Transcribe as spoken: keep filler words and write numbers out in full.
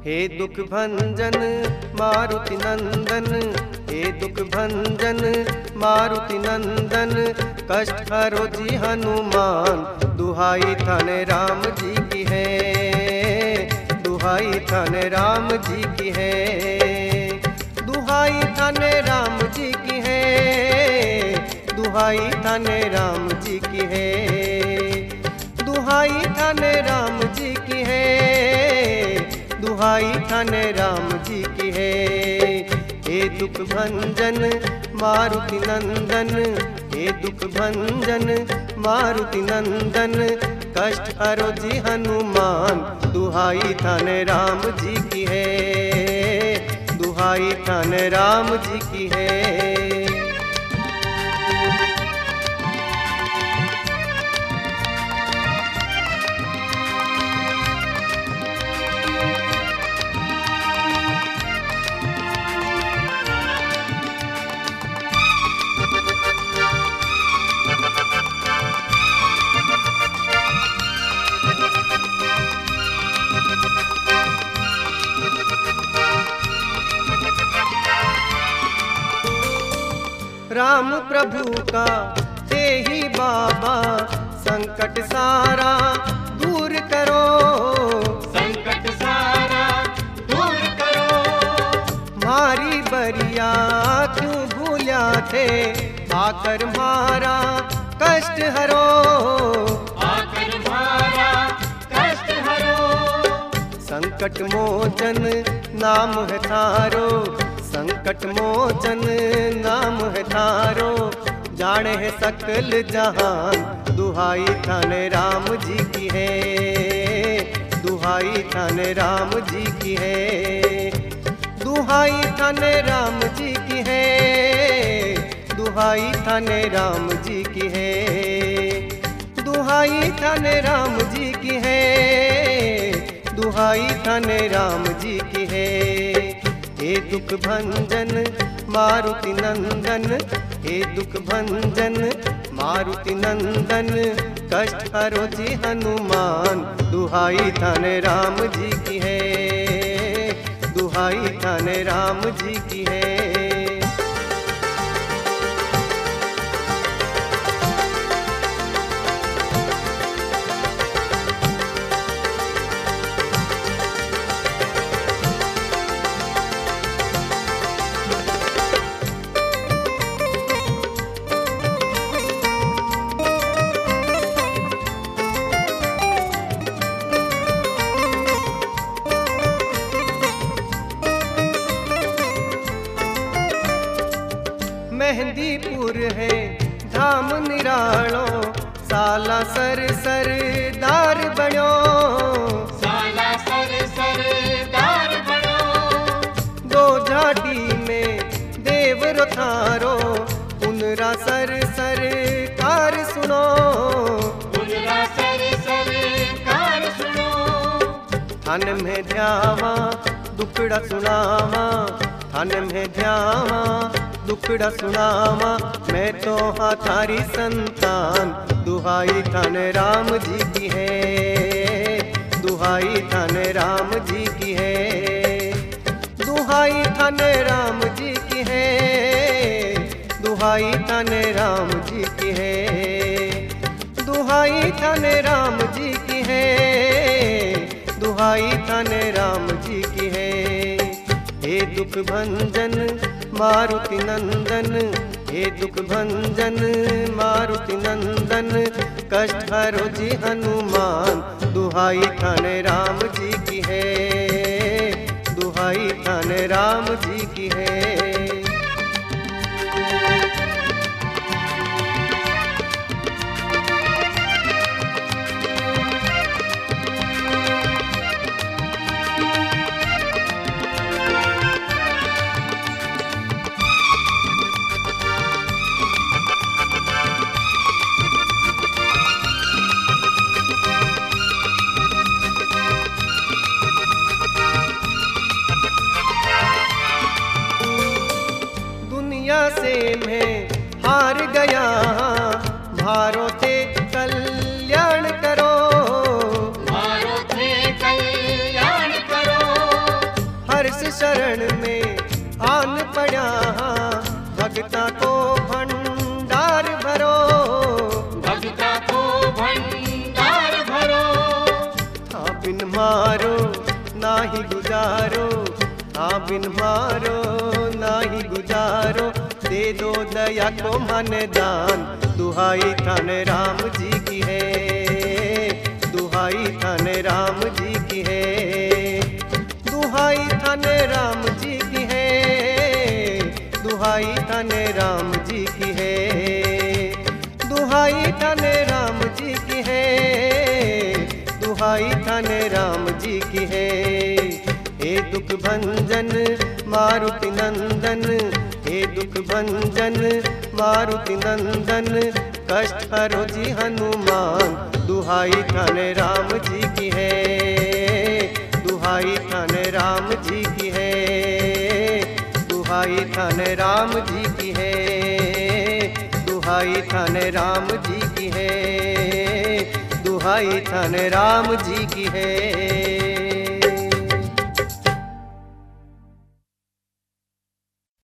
हे दुख भंजन मारुति नंदन, हे दुख भंजन मारुति नंदन, कष्ट हरो जी हनुमान, दुहाई थाने राम जी की है, दुहाई थाने राम जी की है, दुहाई थाने राम जी की है, दुहाई थाने राम जी की है, दुहाई थाने राम जी की है, दुहाई थाने राम जी की है। हे दुख भंजन मारुति नंदन, हे दुख भंजन मारुति नंदन, कष्ट हरो जी हनुमान, दुहाई थाने राम जी की है, दुहाई थाने राम जी की है। राम प्रभु का हे ही बाबा, संकट सारा दूर करो, संकट सारा दूर करो। मारी बरिया क्यों भूल्या थे, आकर मारा कष्ट हरो, आकर मारा कष्ट हरो। संकट मोचन नाम है थारो, संकट मोचन नाम है थारो, जाने है सकल जहान, दुहाई थाने राम जी की है, दुहाई थाने राम जी की है, दुहाई थाने राम जी की है, दुहाई थाने राम जी की है, दुहाई थाने राम जी की है, दुहाई थाने राम जी की है। हे दुख भंजन मारुति नंदन, हे दुख भंजन मारुति नंदन, कष्ट हरो जी हनुमान, दुहाई थाने राम जी की है, दुहाई थाने राम जी की है। मेहंदीपुर है धाम निरालो, साला सर सरदार बनो, साला सर सरदार बनो। दो झाटी में देव रथारो, उनरा सर सरकार सुनो, उनरा सर सरकार सुनो। थान में ध्यावा दुखड़ा सुनावा, थान में ध्यावा दुखड़ा सुनावा, मैं तो हाँ थारी संतान, दुहाई थाने राम जी की है, दुहाई थाने राम जी की है, दुहाई थाने राम जी की है, दुहाई थाने राम जी की है, दुहाई थाने राम जी की है, दुहाई थाने राम जी की है। हे दुख भंजन मारुति नंदन, हे दुख भंजन मारुति नंदन, कष्ट हरो जी हनुमान, दुहाई थाने राम जी की है, दुहाई थाने राम जी की है। से मैं हार गया, भारो थे कल्याण करो, भारो थे कल्याण करो। हाँ बिन मारो नाही गुजारो, दे दो दया को मन दान। दुहाई थाने राम जी की है, दुहाई थाने राम जी की है, दुहाई थाने राम जी की है, दुहाई थाने राम जी की है, दुहाई थाने राम जी की है, दुहाई थाने राम जी की है। हे दुख भंजन मारुति नंदन, हे दुख भंजन मारुति नंदन, कष्ट हरो जी हनुमान। दुहाई थाने राम जी की है, दुहाई थाने राम जी की है, दुहाई थाने राम जी की है, दुहाई थाने राम जी की है, दुहाई थाने राम जी की है।